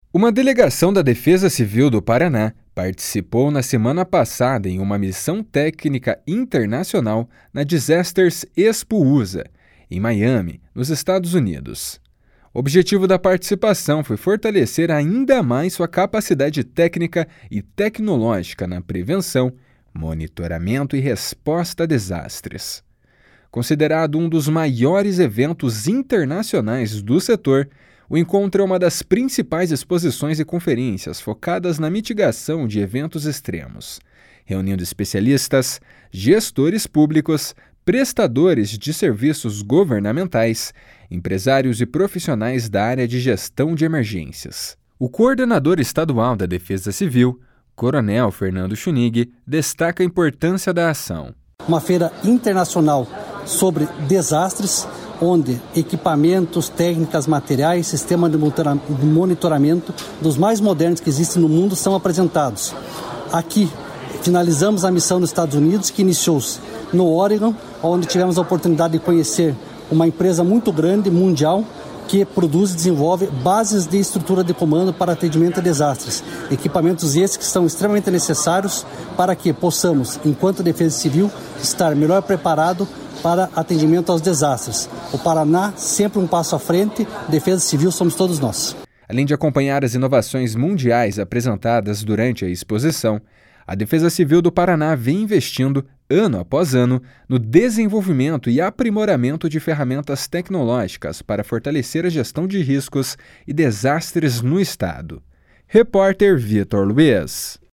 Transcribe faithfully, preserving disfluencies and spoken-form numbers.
Uma delegação da Defesa Civil do Paraná participou na semana passada em uma missão técnica internacional na Disasters Expo U S A, em Miami, nos Estados Unidos. O objetivo da participação foi fortalecer ainda mais sua capacidade técnica e tecnológica na prevenção, monitoramento e resposta a desastres. Considerado um dos maiores eventos internacionais do setor, o encontro é uma das principais exposições e conferências focadas na mitigação de eventos extremos, reunindo especialistas, gestores públicos, prestadores de serviços governamentais, empresários e profissionais da área de gestão de emergências. O coordenador estadual da Defesa Civil, Coronel Fernando Schunig, destaca a importância da ação. Uma feira internacional sobre desastres, onde equipamentos, técnicas, materiais, sistema de monitoramento dos mais modernos que existem no mundo são apresentados. Aqui, finalizamos a missão nos Estados Unidos, que iniciou-se no Oregon, onde tivemos a oportunidade de conhecer uma empresa muito grande, mundial, que produz e desenvolve bases de estrutura de comando para atendimento a desastres. Equipamentos esses que são extremamente necessários para que possamos, enquanto Defesa Civil, estar melhor preparado para atendimento aos desastres. O Paraná, sempre um passo à frente, Defesa Civil somos todos nós. Além de acompanhar as inovações mundiais apresentadas durante a exposição, a Defesa Civil do Paraná vem investindo, ano após ano, no desenvolvimento e aprimoramento de ferramentas tecnológicas para fortalecer a gestão de riscos e desastres no Estado. Repórter Vitor Luiz.